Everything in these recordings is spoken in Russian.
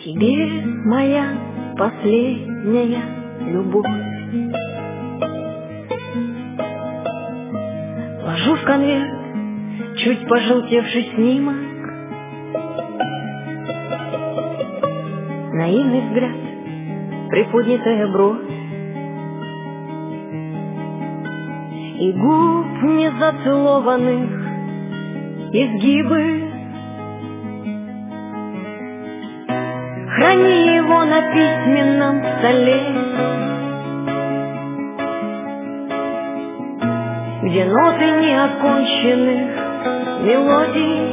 Тебе моя последняя любовь. Ложу в конверт чуть пожелтевший снимок, наивный взгляд, приподнятая бровь, и губ незацелованных изгибы. Храни его на письменном столе, где ноты неоконченных мелодий.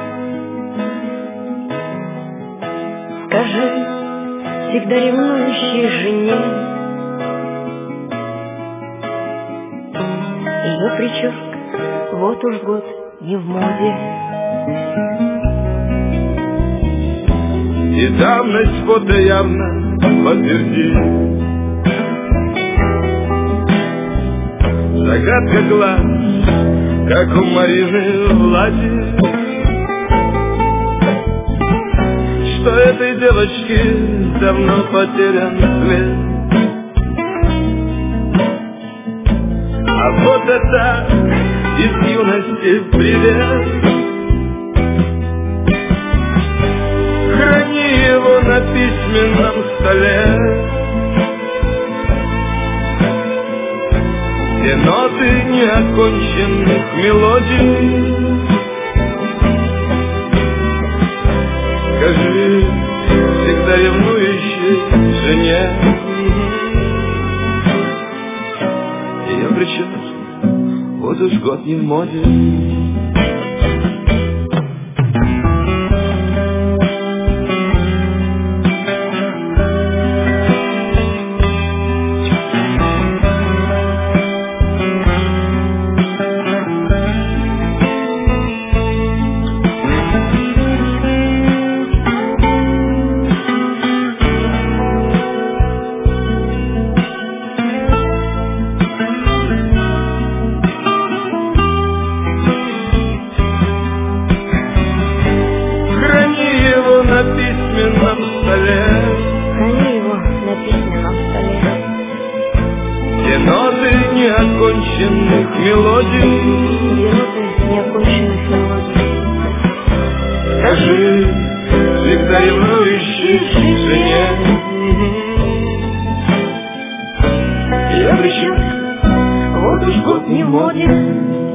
Скажи всегда ревнующей жене, ее прическа вот уж год не в моде. И давность фото явно подтвердит. Загадка глаз, как у Марины Влади, что этой девочке давно потерян след. А вот это из юности привет. Храни его на письменном столе, где ноты неоконченных мелодий. Скажи всегда ревнующей жене, ее прическа вот уж год не в моде. На письменном столе, храни его на письменном столе, где ноты неоконченных мелодий. где ноты неоконченных мелодий. Скажи всегда ревнующей жене, я причем вот уж год не в моде.